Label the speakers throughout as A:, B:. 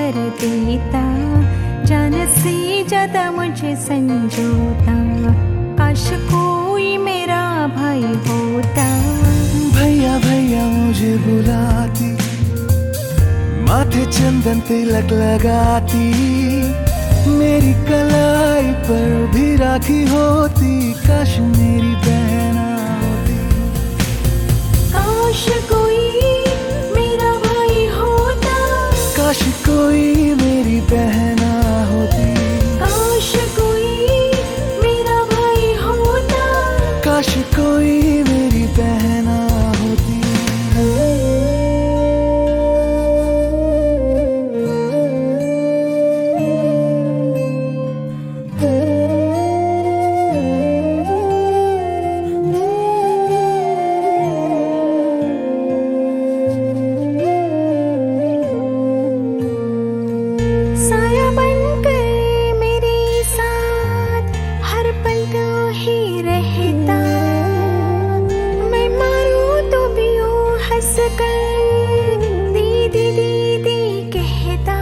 A: कर देता, जान से ज्यादा मुझे संजोता। काश कोई मेरा भाई होता।
B: भैया भैया मुझे बुलाती, माथे चंदन तिलक लगाती, मेरी कलाई पर भी राखी होती। काश मेरी बहना होती।
A: काश कोई मेरा भाई होता।
B: काश कोई मेरी बहना होती।
A: काश कोई मेरा भाई होता।
B: काश कोई मेरी बहना होती।
A: साया बनकर मेरे साथ हर पल तो ही रहता। मैं मारूं तो भी वो हंस कर दीदी दीदी कहता।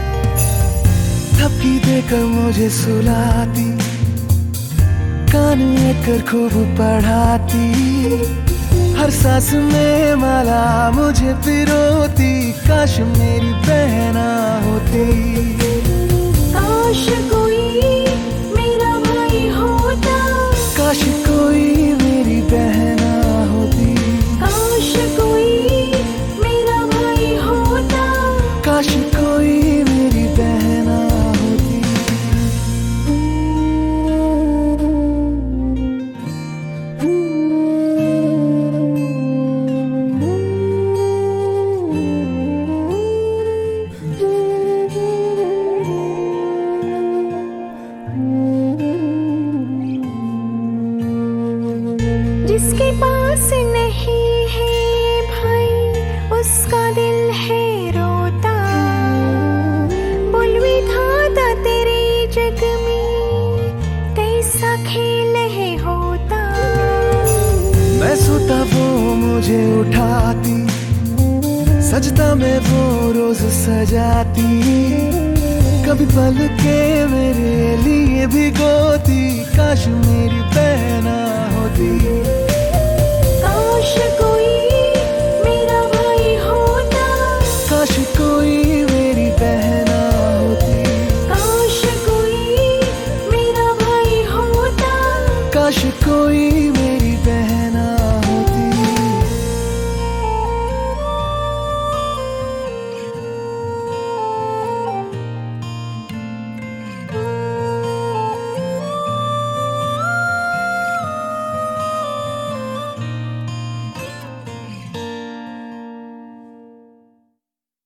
B: थपकी देकर मुझे सुलाती, कान लेकर खूब पढ़ाती, हर सांस में माला मुझे पिरोती। काश मेरी बहना होती।
A: काश कोई मेरा भाई होता।
B: काश कोई मेरी बहना होती।
A: काश कोई मेरा भाई होता।
B: काश कोई मेरी बहना होती।
A: जिसके पास नहीं है भाई, उसका दिल है रोता। बोल विधाता तेरे जग में कैसा खेल है होता।
B: मैं सोता वो मुझे उठाती, सजता मैं वो रोज सजाती, कभी पल के मेरे लिए भिगोती। काश मेरी बहना होती।
A: काश कोई मेरा भाई होता।
B: काश